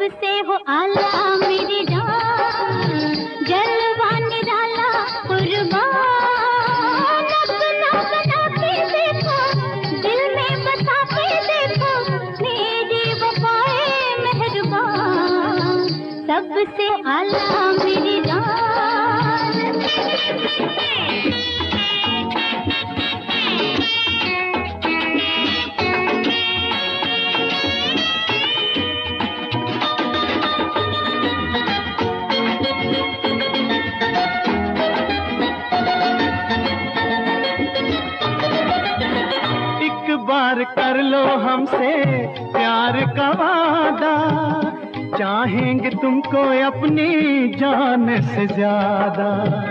सबसे हो आला मेरी जान, जलवा निराला कुर्बान। अपना बना के देखो, दिल में बसा के देखो, मेरी वफाए मेहरबान। सबसे आला मेरी जान। बार कर लो हमसे प्यार का वादा, चाहेंगे तुमको अपनी जान से ज्यादा।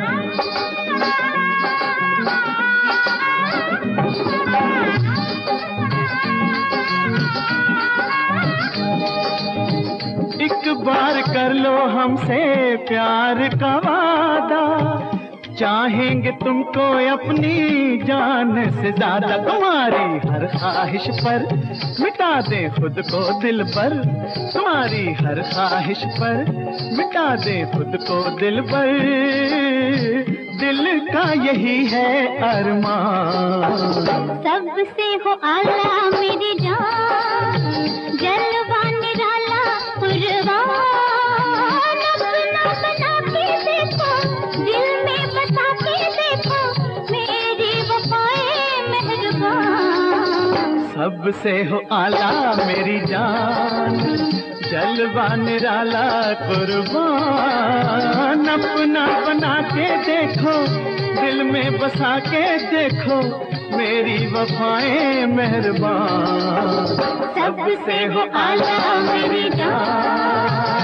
एक बार कर लो हमसे प्यार का वादा, चाहेंगे तुमको अपनी जान से ज्यादा। तुम्हारी हर ख्वाहिश पर मिटा दे खुद को दिल पर, तुम्हारी हर ख्वाहिश पर मिटा दे खुद को दिल पर। दिल का यही है अरमान। सबसे हो आला मेरी जान, जलवा निराला कुर्बान। अपना बना के देखो, दिल में बसा के देखो, मेरी वफाए मेहरबान। सबसे हो आला मेरी जान, जलवा निराला कुर्बान। अपना बना के देखो, दिल में बसा के देखो, मेरी वफाएं मेहरबान। सबसे हो आला मेरी जान।